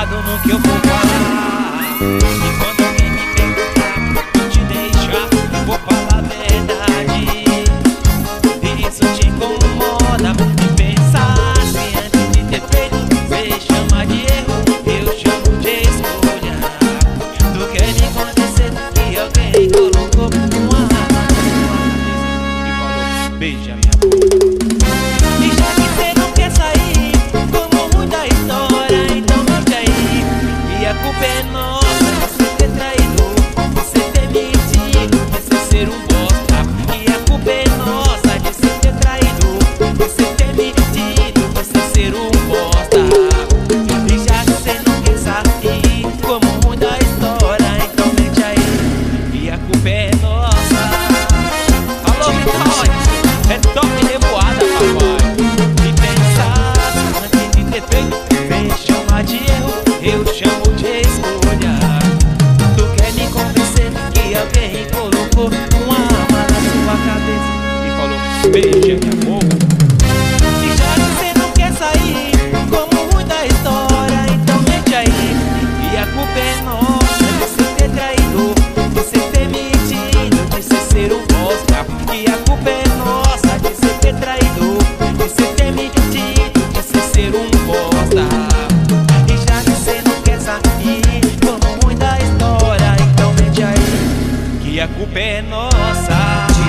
cuidado no que eu vou falar. E quando alguém me perguntar, eu te deixar, eu vou falar a verdade. Isso te incomoda de pensar se antes de ter feito você chama de erro, eu chamo de escolha. Tu quer me acontecer que alguém colocou uma arma e falou, beija minha boca. E já que você não quer sair, como muita história, então mente aí. E a culpa é nossa de você ter traído, você ter mentido, de você ser um bosta. E a culpa é nossa de você ter traído, você ter mentido, de você ser um bosta. E já que você não quer sair, como muita história, então mente aí. E a culpa é nossa. Alô, Vitória, é toque de voada, papai. E pensar antes de ter feito, vem chamar de erro, eu chamo de escolha. Tu quer me convencer que alguém colocou uma arma na sua cabeça e falou, beija minha boca. E já que você não quer sair, como muita história, então mente aí. E a culpa é nossa de você ter traído, de você ter mentido, de você ser um bosta. E a culpa é nossa de você ter traído, de você ter mentido, de você ser um bosta. E já que você não quer sair, como muita história, então mente aí. Que a culpa é nossa.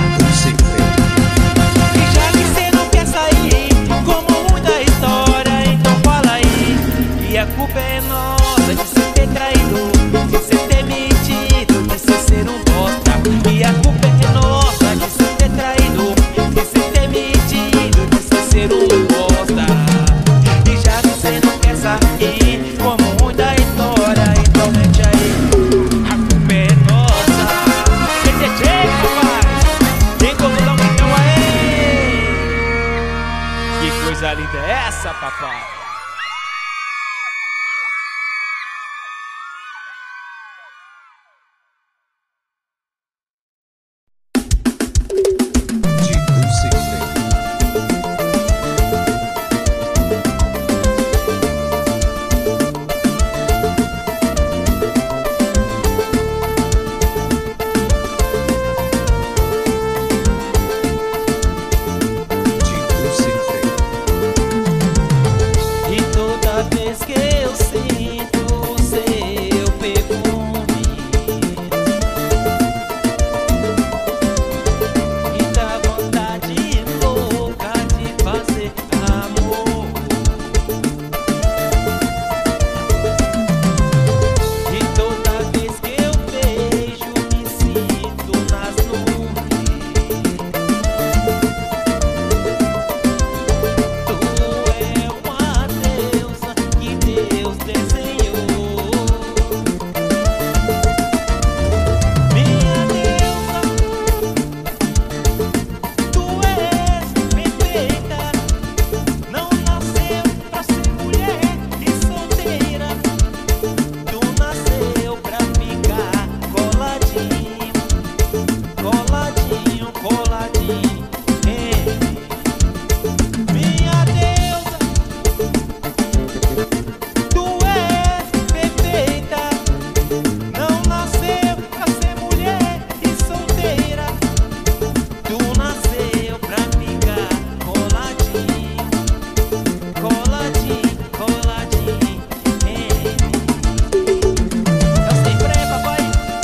E já que você não quer sair, como muita história, então fala aí. E a culpa é nossa de você ter traído, de você ter mentido, de você ser um bosta. E a culpa é nossa de você ter traído, de você ter mentido, de você ser um bosta. E já que você não quer sair, como muita história, então mente aí. A culpa é nossa. Tchê, papai, tem como dar um então aí. Que coisa linda é essa, papai? E toda vez que eu sinto o seu perfume, me dá vontade louca de fazer amor. E toda vez que eu vejo, me sinto nas nuvens. Tu é uma deusa que Deus desenhou. Minha deusa, tu és perfeita. Não nasceu pra ser mulher e solteira. Tu nasceu pra ficar coladinho, coladinho, coladinho. Minha deusa, tu és perfeita. Não nasceu pra ser mulher e solteira. Tu nasceu pra ficar coladinho, coladinho, coladinho. Eu sempre, papai.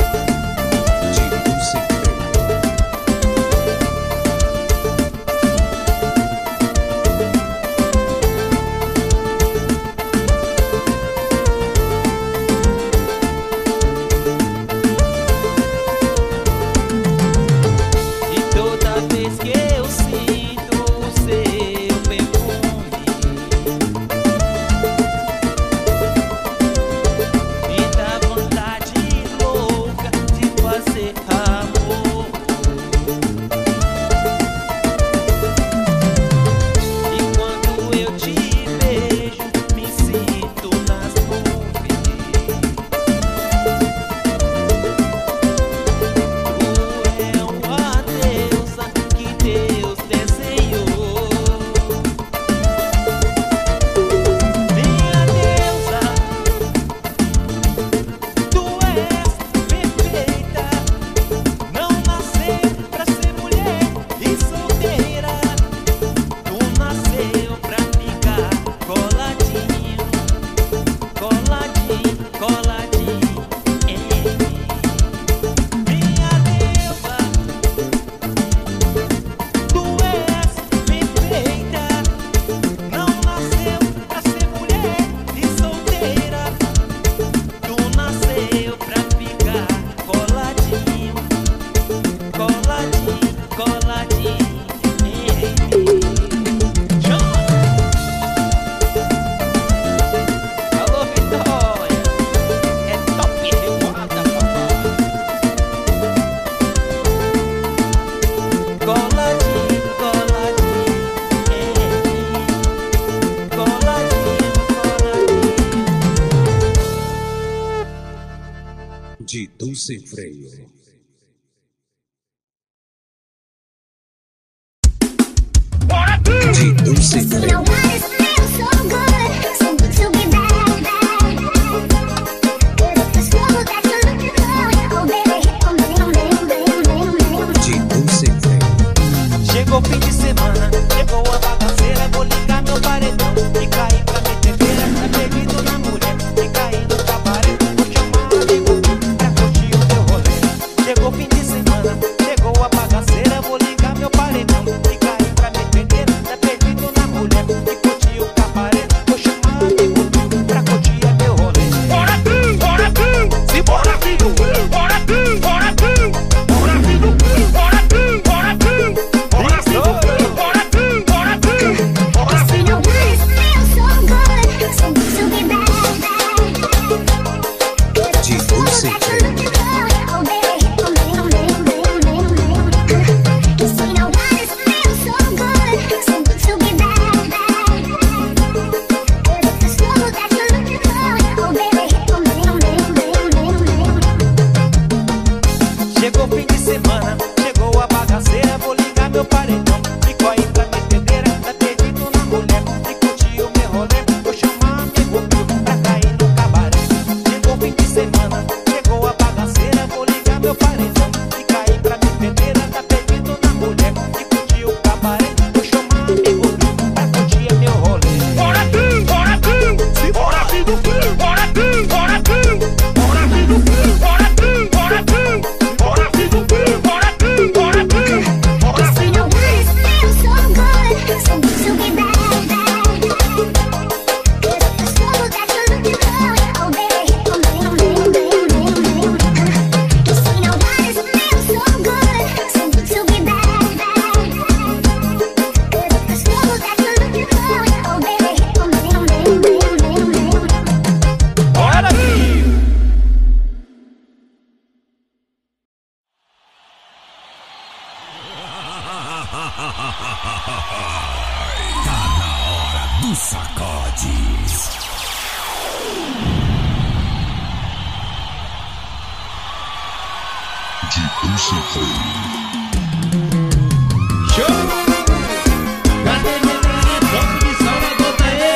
E toda vez que eu sinto o seu perfume, me dá vontade louca de fazer amor. E quando eu te vejo, me sinto nas nuvens. Tu é uma deusa que Deus desenhou. Minha deusa, Sem Freio. Didão Sem Freio. Chegou o fim de semana, chegou a bagaceira. Vou ligar meu paredão e cair pra metedeira. Tá perdido na mulher e cair no cabaré. Vou chamar um amigo pra curtir o meu rolê. Chegou o fim de semana, chegou a bagaceira. Vou ligar meu paredão e cair pra metedeira. Tá perdido na mulher e curtir o cabaré. Vou chamar um amigo pra curtir o meu rolê. Bora tu, bora tu, se bora filho, bora tu, bora tu, bora filho, bora tu, bora tu. Chegou o fim de semana, chegou a bagaceira. Vou ligar meu paredão e corre pra metedeira. Tá perdido na mulher e curtir o meu rolê. Vou chamar amigo meu pra cair no cabaré. Chegou o fim de semana, chegou a bagaceira. Vou ligar meu paredão e cair pra metedeira. Tá perdido na mulher e curtir o cabaré. Vou chamar amigo meu pra curtir o meu rolê. Bora tu, se bora filho, bora tu, bora tu, bora filho, bora tu, bora tu. Tá na hora do sacode. Didão Sem Freio. Show! Cadê minha galera top de Salvador, tá aí?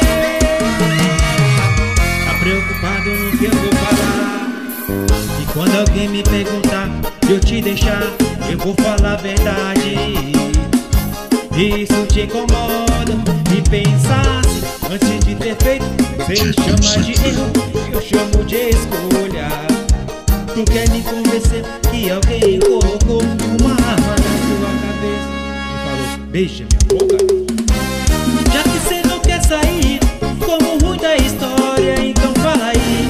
Tá preocupado no que eu vou falar? E quando alguém me perguntar de eu te deixar, eu vou falar a verdade. Isso te incomoda e pensasse antes de ter feito. Você chama de erro, eu chamo de escolha. Tu quer me convencer que alguém colocou uma arma na sua cabeça e falou, beija minha boca. Já que cê não quer sair como ruim da história, então fala aí.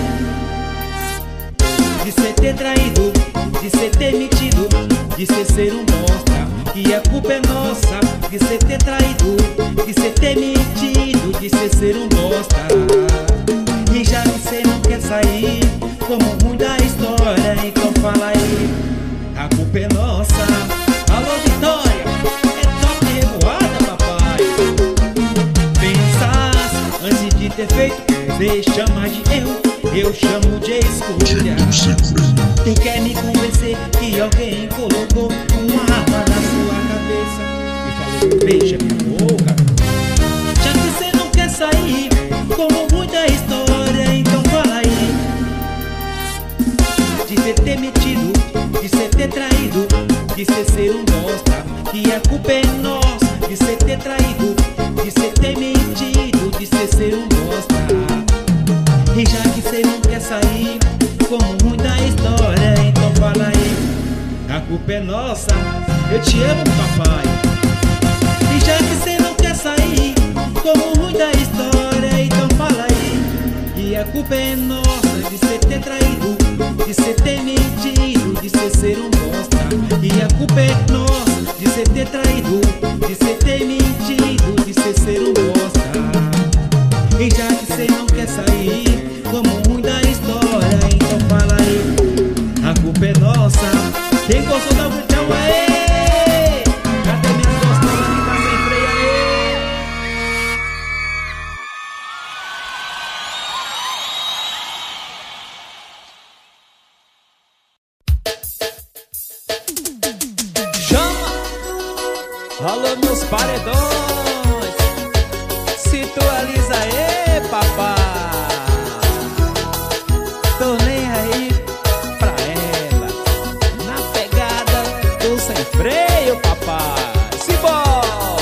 De cê ter traído, de cê ter mentido, de cê ser um bosta, que a culpa é nossa. De cê ter traído, de cê ter mentido, de cê ser um bosta. E já que cê não quer sair como ruim da história, então fala aí, a culpa é nossa. Alô Vitória, é top revoada, papai. Pensasse antes de ter feito, cê chama de erro, eu chamo de escolha. Tu quer me convencer que alguém colocou uma arma na sua cabeça e falou, beija minha boca. Já que cê não quer sair como muita história, então fala aí. De cê ter mentido, de cê ter traído, de cê ser um bosta, que a culpa é nossa. De cê ter traído, de cê ter mentido, de cê ser um bosta. E já que cê não quer sair como muita história, então fala aí, a culpa é nossa. Eu te amo, papai. E já que cê não quer sair como ruim da história, então fala aí, e a culpa é nossa. De cê ter traído, de cê ter mentido, de cê ser um bosta. E a culpa é nossa. De cê ter traído, de cê ter mentido, de cê ser um bosta. E já que cê não quer sair como ruim da história, então fala aí, a culpa é nossa. Quem gostou da multidão aí? Cadê minhas gostosas que tá sem freio aí? Alô, meus paredões, situaliza aí, papai. Tô nem aí pra ela, na pegada do sem freio, papai. Simbora!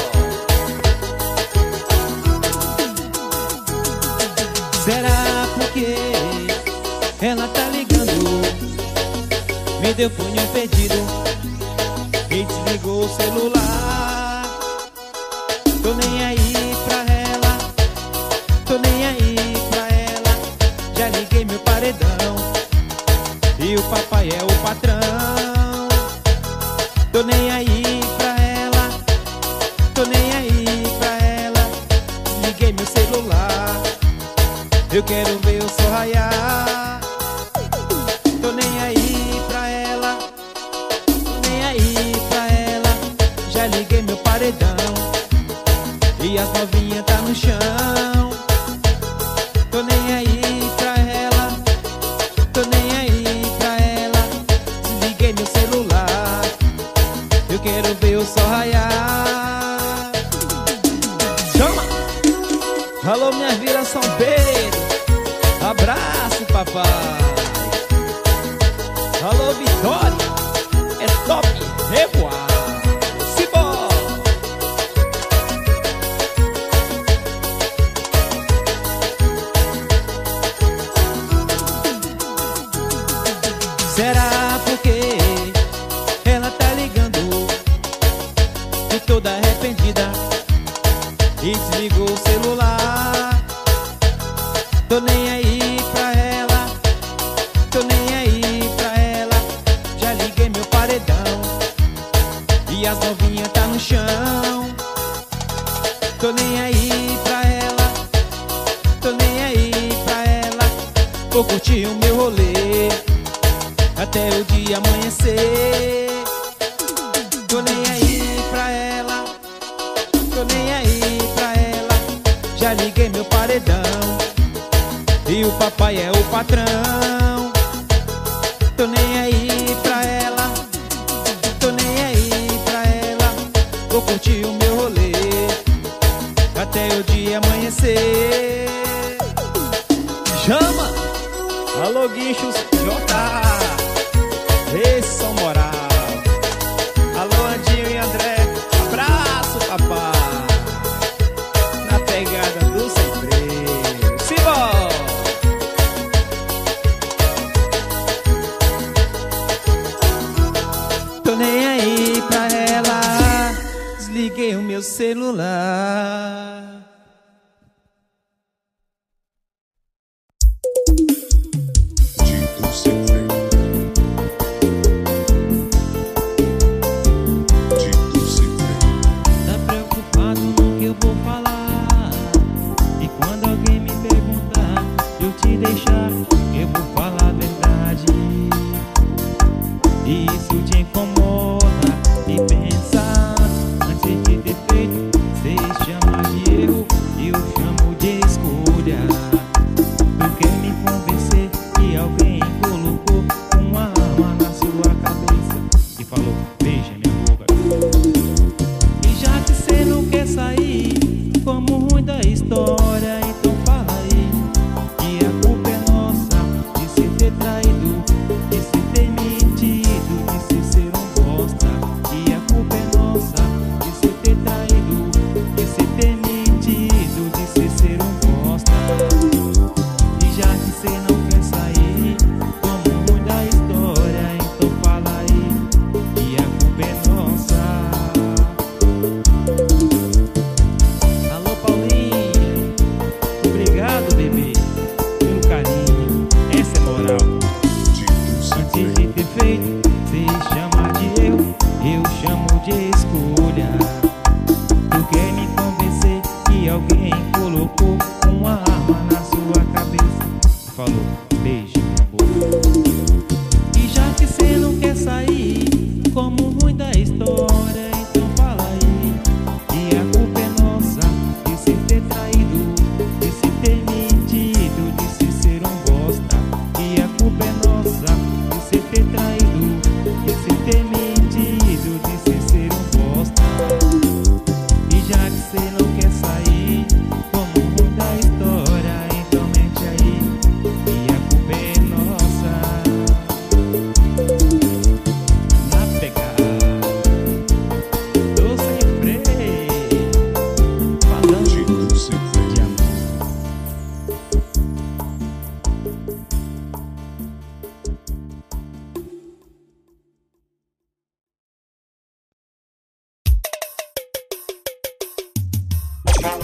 Será porque ela tá ligando? Me deu punho perdido e desligou o celular. Tô nem aí pra ela, tô nem aí pra ela. Já liguei meu paredão e o papai é o patrão. Tô nem aí pra ela, tô nem aí pra ela. Desliguei meu celular, eu quero ver o sol raiar. Tô nem aí pra ela, tô nem aí pra ela. Já liguei meu paredão e as novinhas tá no chão. Tô nem aí pra ela, tô nem aí pra ela. Desliguei meu celular, eu quero ver o sol raiar. Chama! Alô, minha Vila São Pedro, abraço, papai. Alô, Vitória, é top, revoar. Simbora! Será porque ela tá ligando e toda arrependida e desligou o celular? Tô nem aí pra ela, tô nem aí pra ela. Já liguei meu paredão e as novinhas tá no chão. Tô nem aí pra ela, tô nem aí pra ela. Vou curtir o meu rolê até o dia amanhecer. Tô nem aí pra ela, tô nem aí pra ela. Já liguei meu paredão e o papai é o patrão. Tô nem aí pra ela, tô nem aí pra ela. Vou curtir o meu rolê até o dia amanhecer. Chama! Alô, Guinchos J, esse som moral. Alô, Andinho e André, abraço, papai. Na pegada do sem freio. Simbora! Tô nem aí pra ela, desliguei o meu celular. Dito sem freio. Dito sem freio. Tá preocupado no que eu vou falar? E quando alguém me perguntar, eu te deixar, eu vou falar a verdade. E isso te incomoda e pensar antes de ter feito. Cê chama de erro, eu chamo de escolha. Tu quer me convencer que alguém colocou uma arma na sua cabeça e falou, beija minha boca. E já que cê não quer sair como ruim da história, então fala aí que a culpa é nossa de cê ter traído, de cê ter mentido, de cê ser um bosta. E a culpa é nossa de cê ter traído, de cê ter mentido, de cê ser um bosta. E já que cê não quer sair como ruim da história, então fala aí que a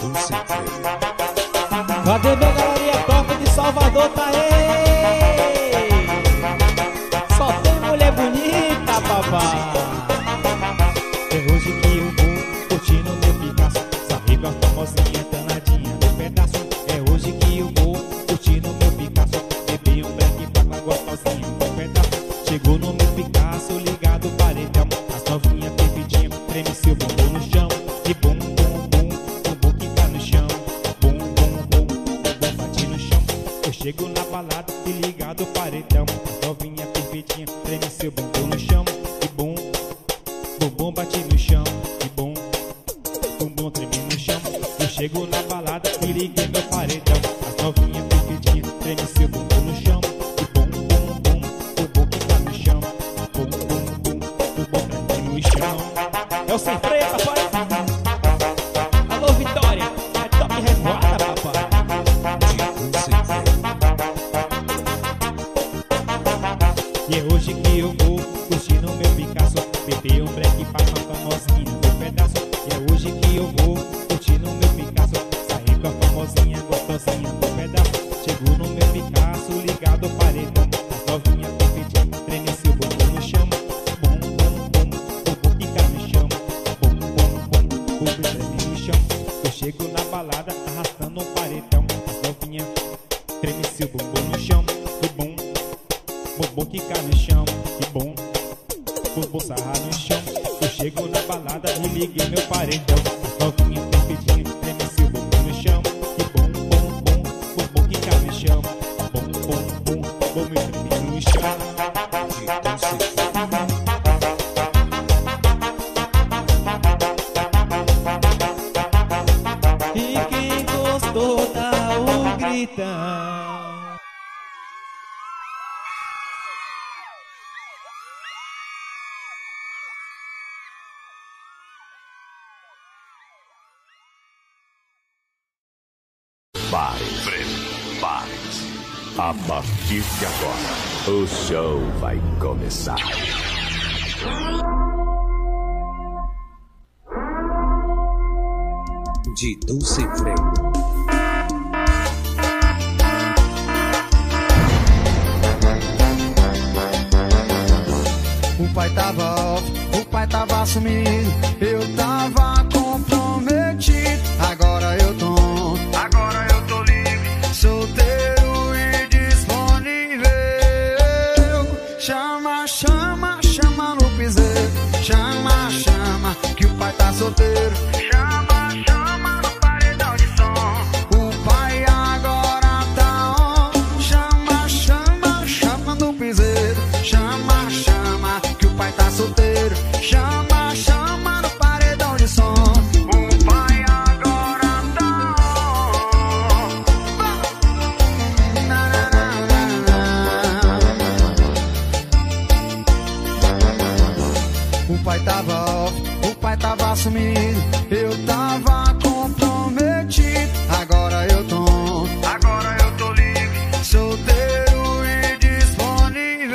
Cadê minha galerinha top de Salvador, tá aí? Só tem mulher bonita, papai. É hoje que eu vou curtindo meu Picasso, sair com a famosinha danadinha no pedaço. É hoje que eu vou curtindo meu Picasso, bebi um black pra uma gostosinha no pedaço. Chegou no meu Picasso, ligado o paredão, as novinhas perfeitinhas, treme seu bumbum no chão. E bum, bum, bum, bumbum que tá no chão. Bum, bum, bum, bumbum bate no chão. Eu chego na balada e ligado o paredão, as novinhas perfeitinhas, treme seu bumbum no chão. E bum, bumbum bate no chão. E bum, bumbum treme no chão. Eu chego na balada e liguei meu paredão, as novinhas perfeitinhas, treme seu bumbum no chão. E bum, bum, bum, bumbum que tá no chão. Bum, bum, bum, bumbum treme no chão. É o sem freio, papai. Alô, Vitória, é top revoada, papai. E é hoje que eu vou curtindo meu Picasso, beber um black pra uma famosinha no pedaço. E é hoje que eu vou curtindo meu Picasso, sair com a famosinha gostosinha no pedaço. Chegou no meu Picasso, ligado o paredão, as novinhas perfeitinhas, treme seu bumbum no chão. Bum, bum, bum, bumbum fica no chão. Bum, bum, bum, bumbum treme no chão. Eu chego na balada, arrastando um paredão, as novinhas treme seu bumbum no chão. E bum, bumbum quica no chão. E bum, bumbum sarra no chão. Eu chego na balada e liguei meu paredão, as novinhas perfeitinhas, treme seu bumbum no chão. E bum, bum, bum, bumbum quica no chão. Bum, bum, bum, bumbum treme no chão. E quem gostou dá um gritão. Prepare-se. A partir de agora, o show vai começar. De Dulce Freio. O pai tava sumido, eu tava comprometido. Agora eu tô livre, solteiro e disponível. Chama, chama, chama no piseiro. Chama, chama, que o pai tá solteiro. Chama, chama no paredão de som. O pai agora tá on. Chama, chama, chama no piseiro. Chama, chama, que o pai tá solteiro. Chama, chama no paredão de som. O pai agora tá on. Na, na, na, na. O pai tava sumido, eu tava comprometido. Agora eu tô livre, solteiro e disponível.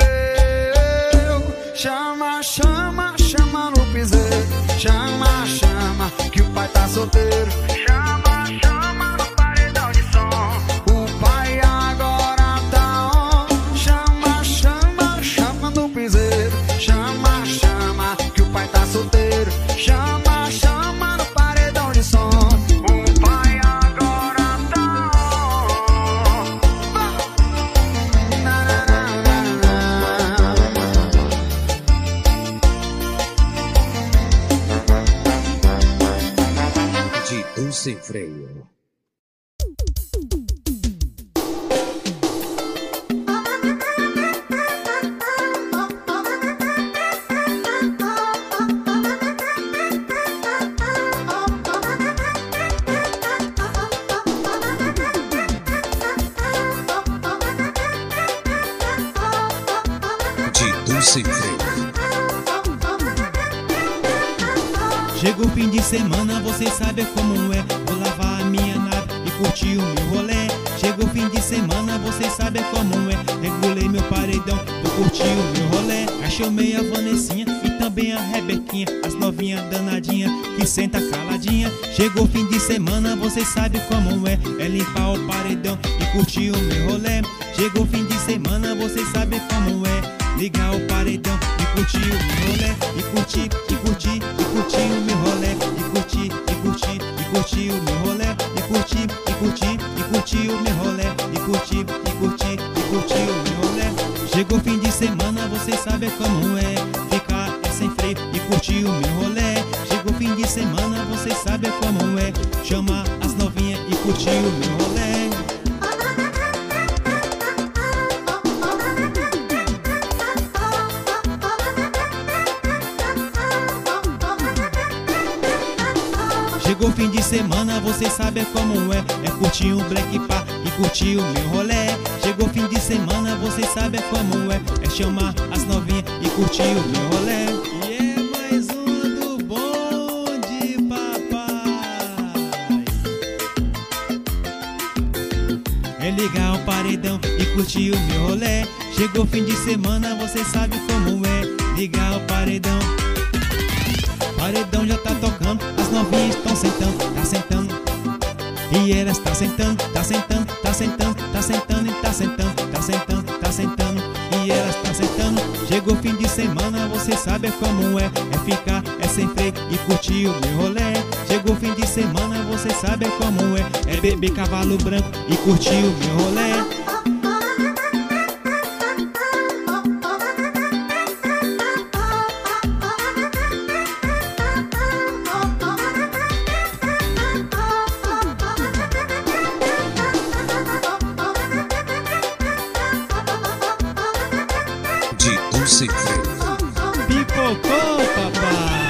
Chama, chama, chama no piseiro. Chama, chama, que o pai tá solteiro. Chama, chama no paredão de som. O pai agora tá on. Chama, chama, chama no piseiro. Chama, chama, que o pai tá solteiro. Chama, chama no paredão de som. O pai agora tá on. Na, na, na, na. De Dulce Freio. De Dulce Freio. Chega o fim de semana, você sabe como é. Vou lavar a minha nave e curtir o meu rolê. Chegou fim de semana, você sabe como é. Regulei meu paredão, vou curtir o meu rolê. Já chamei a Vanessinha e também a Rebequinha, as novinhas danadinhas que senta caladinha. Chegou fim de semana, você sabe como é. É limpar o paredão e curtir o meu rolê. Chegou fim de semana, você sabe como é. Ligar o paredão e curtir o meu rolê. E curtir, e curtir, e curtir o meu rolê. E curtir, e curtir, e curtir o meu rolê. E curtir, e curtir, e curtir o meu rolê. E curtir, e curtir, e curtir o meu rolê. Chegou fim de semana, você sabe como é. Ficar sem freio e curtir o meu rolê. Chegou fim de semana, você sabe como é. Chamar as novinhas e curtir o meu rolê. Chegou fim de semana, você sabe como é. É curtir um black pá e curtir o meu rolê. Chegou fim de semana, você sabe como é. É chamar as novinhas e curtir o meu rolê. E é mais uma do bonde, papai. É ligar o paredão e curtir o meu rolê. Chegou fim de semana, você sabe como é. Ligar o paredão. Paredão já tá tocando, as novinhas estão sentando, tá sentando. E elas tá sentando, tá sentando, tá sentando, tá sentando e tá sentando, tá sentando, tá sentando. E elas tá sentando. Chegou fim de semana, você sabe como é. É ficar, é sem freio e curtir o meu rolê. Chegou fim de semana, você sabe como é. É beber cavalo branco e curtir o meu rolê. De um segredo. Pipocou, papai.